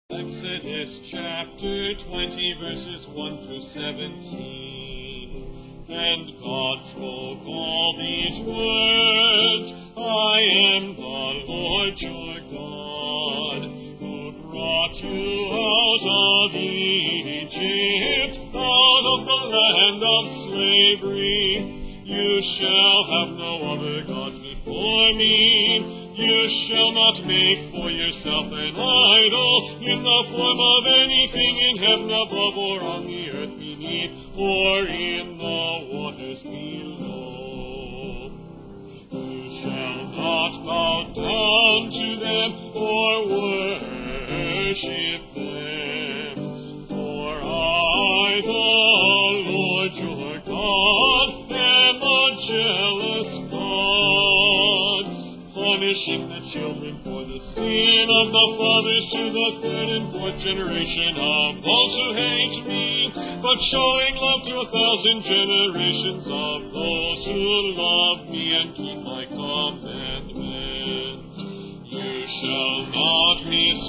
Exodus chapter 20 verses 1 through 17. And God spoke all these words, I am the Lord your God, who brought you out of Egypt, out of the land of slavery. You shall have no other gods before me. You shall not make for yourself an idol in the form of anything in heaven above or on the earth beneath or in the waters below. You shall not bow down to them or worship them. For I, the Lord your God, am a jealous God, punishing the children for the sin of the fathers to the third and fourth generation of those who hate me, but showing love to 1,000 generations of those who love me and keep my commandments. You shall not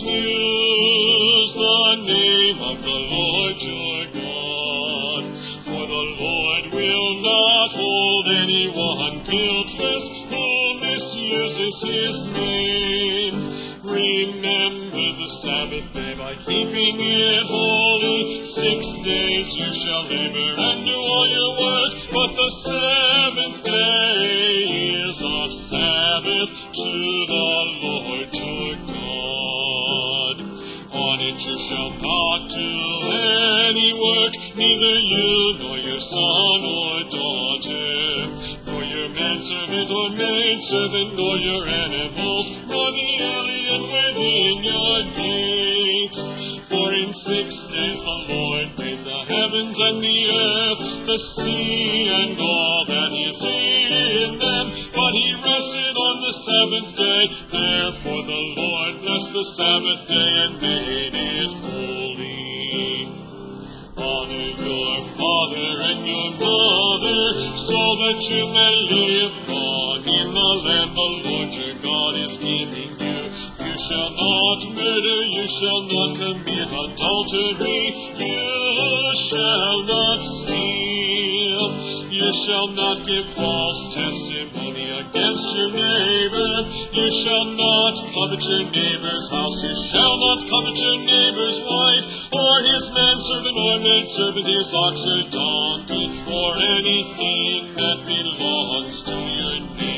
misuse the name of the Lord your God, for the Lord will not hold anyone guiltless who misuses his name. Remember the Sabbath day by keeping it holy. 6 days you shall labor and do all your work, but the seventh day is a Sabbath to the Lord your God. On it you shall not do any work, neither you nor your son or daughter, nor your manservant or maidservant, nor your animals, nor the alien within your gates. For in 6 days the Lord made the heavens and the earth, the sea and all that is in them, but he rested on the seventh day. Therefore the Lord blessed the Sabbath day and made it holy. Honor your father and your mother, so that you may live long in the land the Lord your God is giving you. You shall not murder, you shall not commit adultery, you shall not steal, you shall not give false testimony against your neighbor, you shall not covet your neighbor's house, you shall not covet your neighbor's wife, or his manservant or maidservant, his ox or donkey, or anything that belongs to your neighbor.